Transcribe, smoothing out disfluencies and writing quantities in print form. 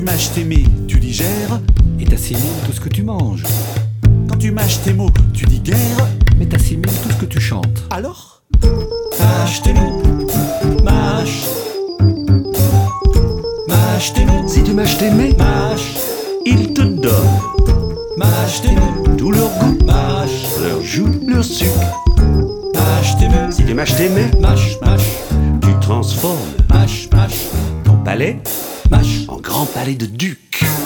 Tu mâches tes mets, tu digères, et t'assimiles tout ce que tu manges. quand tu mâches tes mots, tu dis guerre, Mais t'assimiles tout ce que tu chantes. alors mâche tes mots, mâche, mâche tes mots, Si tu mâches tes mets, mâche, ils te donnent mâche tes mots, tout leur goût, mâche, leur joue, leur sucre. mâche tes mots, Si tu mâches tes mets, mâche, mâche, tu transformes mâche, mâche, ton palais mâche. en grand palais de duc.